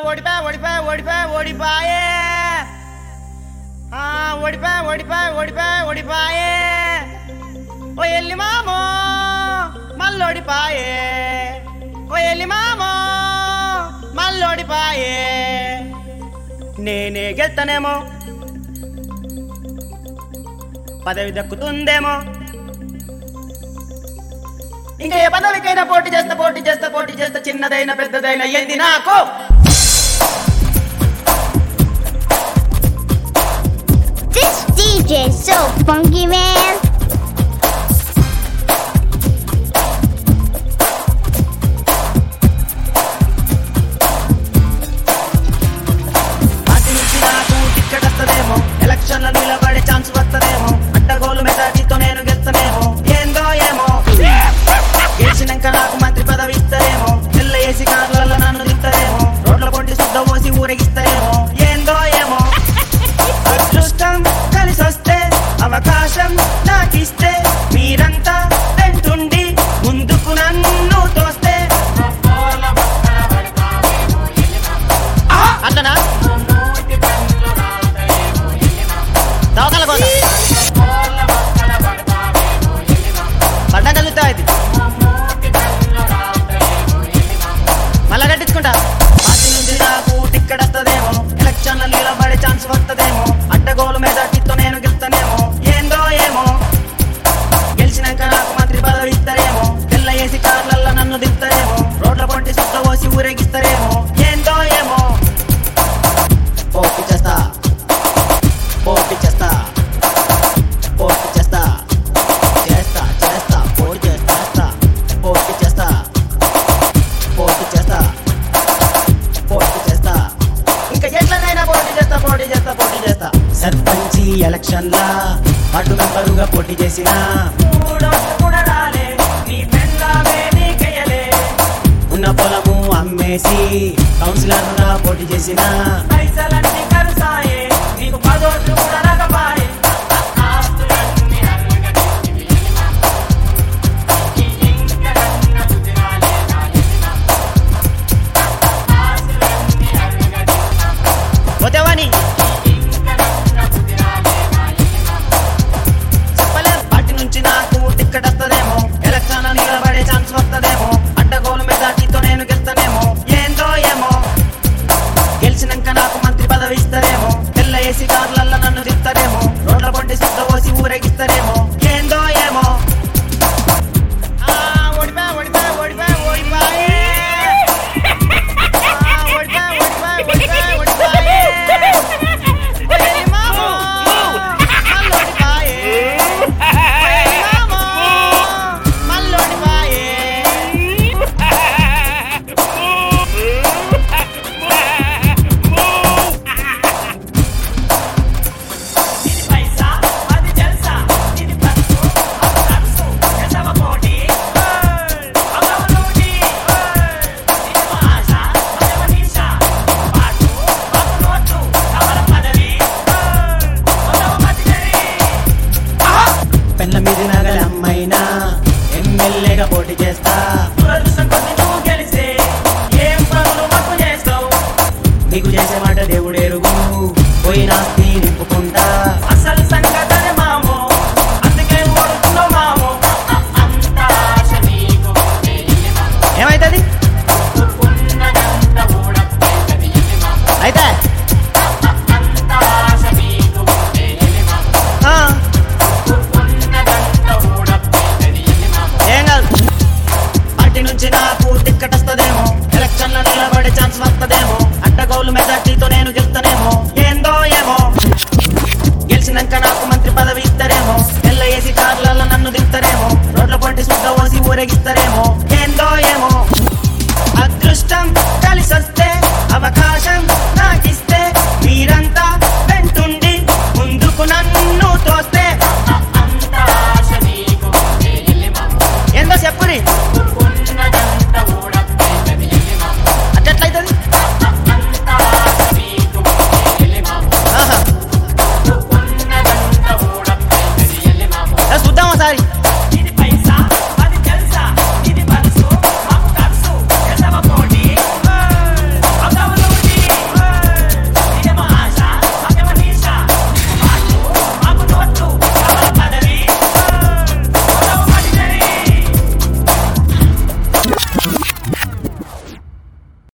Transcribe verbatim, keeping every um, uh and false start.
ఓడిపా ఓడిపా ఓడిపా ఓడిపాయే ఓడిపా ఓడిపా ఓడిపా ఓడిపాయే ఓ ఎల్లి మామో మల్లోడిపాయే ఓ ఎల్లి మామో మల్లోడిపాయే నేనే గెలుతానేమో పదవి దక్కుతుందేమో ఇంకా ఏ పదవికైనా పోటీ చేస్తా పోటీ చేస్తా పోటీ చేస్తా చిన్నదైనా పెద్దదైనా ఏంది నాకు This D J is so funky, man. Party నుంచి నాకు టికెట్ వస్తదేమో ఎలక్షన్ లో నిలబడే ఛాన్స్ వస్తదేమో అడ్డగోలు మెజార్టీతో నేను గెలుస్తానేమో ఏందో ఏమో గెలిచినాక నాకు మంత్రి పదవి ఇస్తారేమో తెల్ల ఏసీ కార్లలో నన్ను తిస్తారేమో రోడ్ల పొంటి శుద్ధ పోసి ఊరేగిస్తారేమో ఏందో ఏమో అదృష్టం కలిసి వస్తే అవకాశం నాకిస్తే మీరంతా వెంటుండి ముందుకు నన్ను తోస్తే అంటనా దవకాల కోత పడ్డా కలుగుతా ఇది మళ్ళా కట్టించుకుంటా పార్టీ నుంచి నాకు టిక్కెట్ వస్తదేమో ఎలక్షన్ల నిలబడే ఛాన్స్ వస్తదేమో అడ్డగోలు మెజార్టీతో నేను గెలుస్తానేమో ఏందో ఏమో గెలిచినాక నాకు మంత్రి పదవి ఇస్తారేమో తెల్ల ఏసి కార్లల్లో నన్ను దింపుతారేమో రోడ్ల పొంటి సుట్ల పోసి ఊరేగిస్తారేమో ఏందో ఏమో పోటీ చేస్తా పోటీ చేస్తా పోటీ చేస్తా చేస్తా చేస్తా పోటీ చేస్తా పోటీ చేస్తా పోటీ చేస్తా పోటీ చేస్తా ఇంకా ఎట్లనైనా పోటీ చేస్తా పోటీ చేస్తా పోటీ చేస్తా సర్పంచి ఎలక్షన్లా అటు మెంబరుగా పోటీ చేసిన ఉన్న పొలము అమ్మేసి కౌన్సిలర్ గా పోటీ చేసిన పోతేవాని చెప్పలేం పార్టీ నుంచి నాకు టిక్కెట్ వస్తదేమో ఎలక్షన్ నిలబడే ఛాన్స్ వస్తదేమో అడ్డగోలు మెజార్టీతో నేను గెలుస్తానేమో ఏందో ఏమో గెలిచినాక నాకు మంత్రి పదవి ఇస్తారేమో తెల్ల ఏసీ కార్లల్లో నన్ను తిప్పుతారేమో రోడ్ల పొంటి శుద్ధ పోసి ఊరేగిస్తారేమో